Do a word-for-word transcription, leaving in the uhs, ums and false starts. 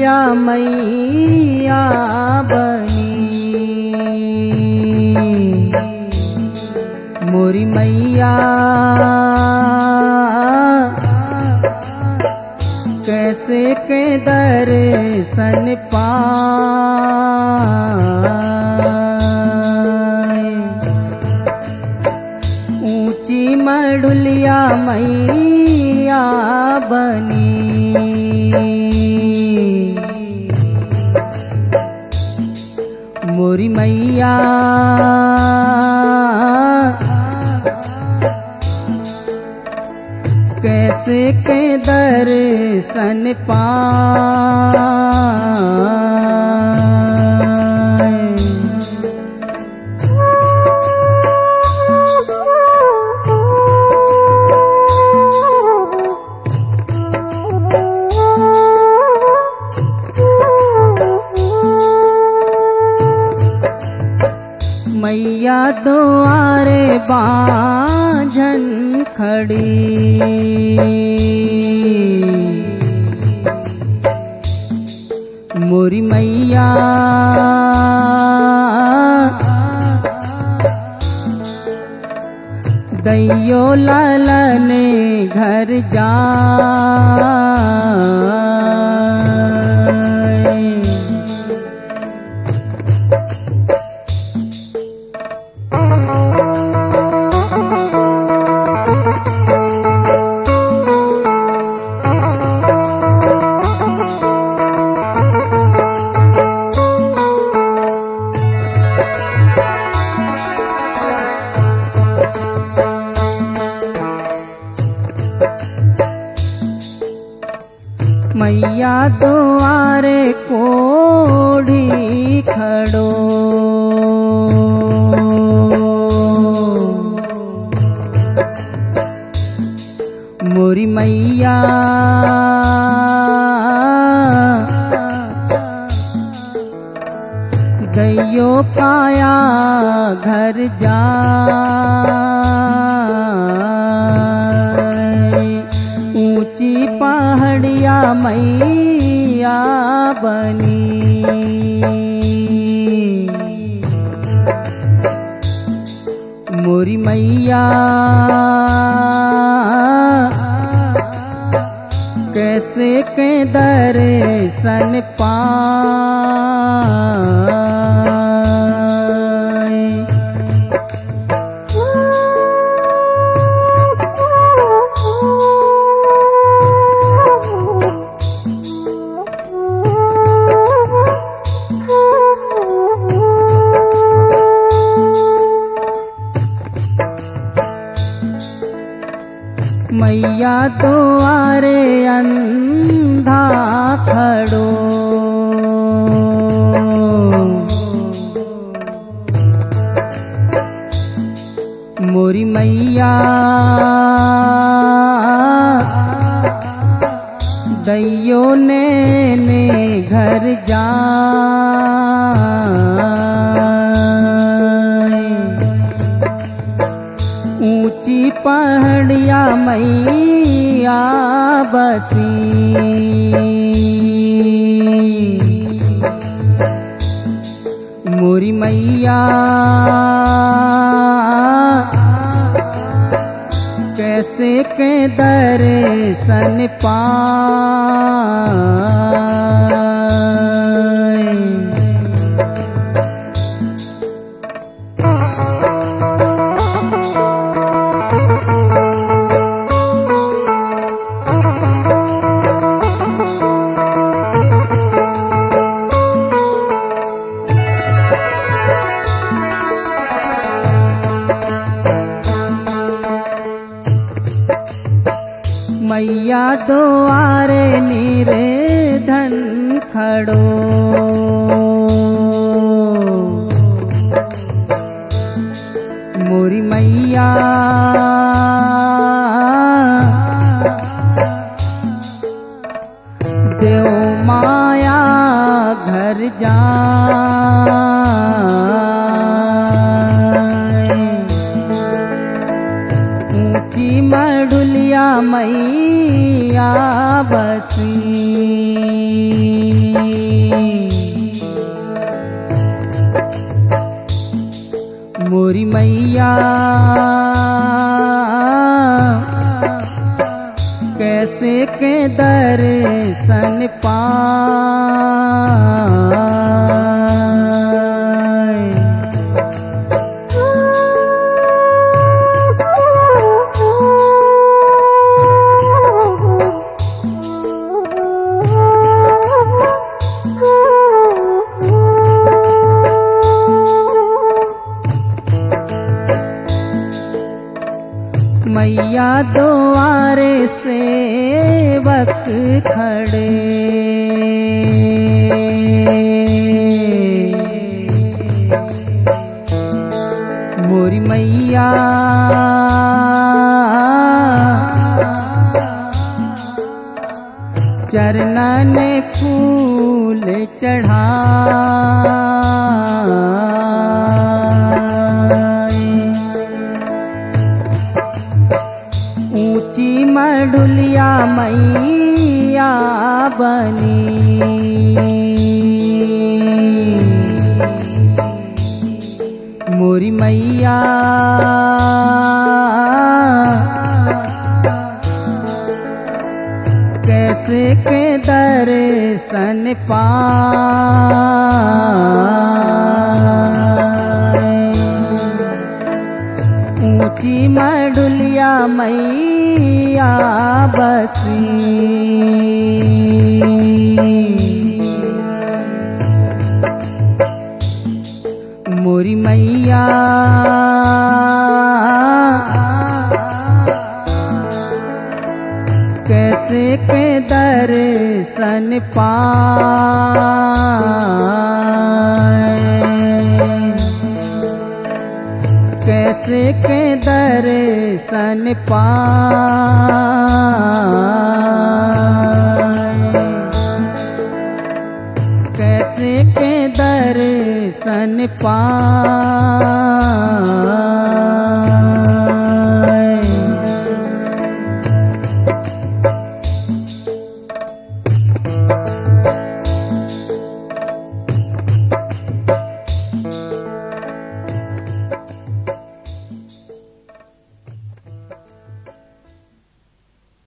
मडुलिया मैया बनी, मोरी मैया कैसे के दर्शन पाए। ऊंची मडुलिया मैया बनी, मोरी मैया कैसे के दर्शन पाए। मैया द्वारे बांझन खड़ी, मोरी मैया दैयो लालने घर जाए। मैया द्वारे कोढ़ी खड़ो, मोरी मैया गयो पाया घर जाए। ऊंची पहाड़िया मैया बनी, मोरी मैया कैसे के दर्शन पाए। मैया द्वारे अंधा खड़ो, मोरी मैया दैयो ने ने घर जाए। ऊंची पहाड़िया मैया बसी, मोरी मैया कैसे के दर्शन पाए। मैया द्वारे नीरे धन खड़ो, मोरी मैया देव माया घर जाए। ऊंची मडुलिया मैया बसी, मैया कैसे के दर्शन पाए। मैया द्वारे सेवक खड़े, मोरी मैया चरणन फूल चढ़ाए। ऊंची मडुलिया मैया बनी, मोरी मैया कैसे के दर्शन पाए। ऊंची मडुलिया मैया बसी, मोरी मैया कैसे के दर्शन पाए। कैसे के दर्शन पाए। कैसे के दर्शन पाए।